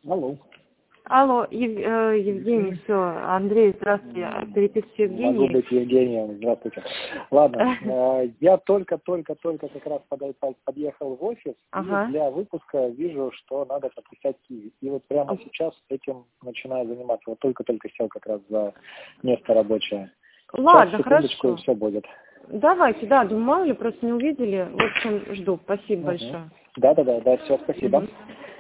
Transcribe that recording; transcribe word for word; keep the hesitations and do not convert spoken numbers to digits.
Алло. Алло, Ев, э, Евгений, все, Андрей, здравствуйте, переписываю Евгений. Могу быть Евгением, здравствуйте. Ладно, э, я только-только-только как раз под- под- подъехал в офис, Ага. и для выпуска вижу, что надо подписать киви. И вот прямо сейчас этим начинаю заниматься. Вот только-только сел как раз за место рабочее. Ладно, Сейчас, секундочку, хорошо. и все будет. Давайте, да, думаю, мало ли, просто не увидели. В общем, жду. Спасибо Угу. большое. Да-да-да, да, все, спасибо. Мгм.